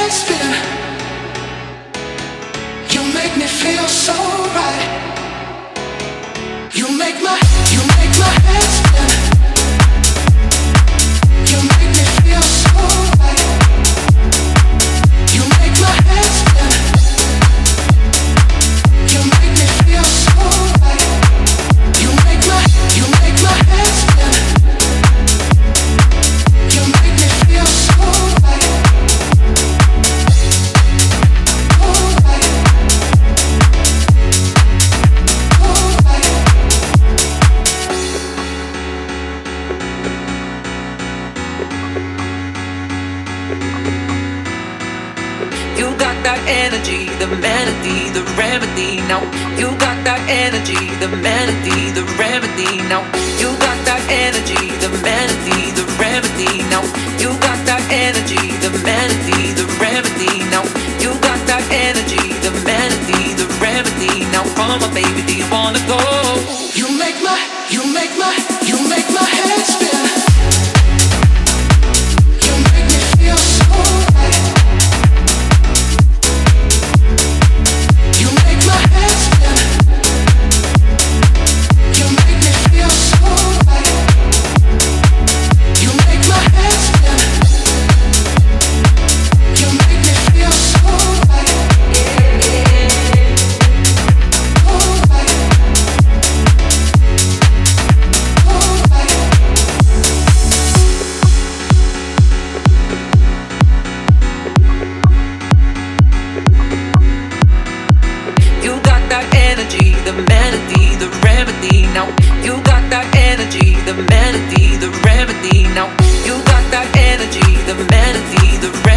head spin. You make me feel so right. You make my head spin. You make me feel so right. You make my head spin. You make me feel so right. You make my head spin. You make me feel so right. Oh right. Oh right. You got that energy, the melody, the remedy. Now you got that energy, the melody, the remedy. Now you got that energy, the melody, the remedy. Now you got that energy, the melody, the remedy. Now you got that energy, the melody, the remedy. Now come on, baby, do you wanna go? You make my head spin. You make me feel so right. You make my head spin. You make me feel so right. You make my head spin. You make me feel so right. Oh right. Oh right. You got that energy, the melody, the remedy. Now you got that energy, the melody, the remedy. Now you got that energy, the melody, the remedy.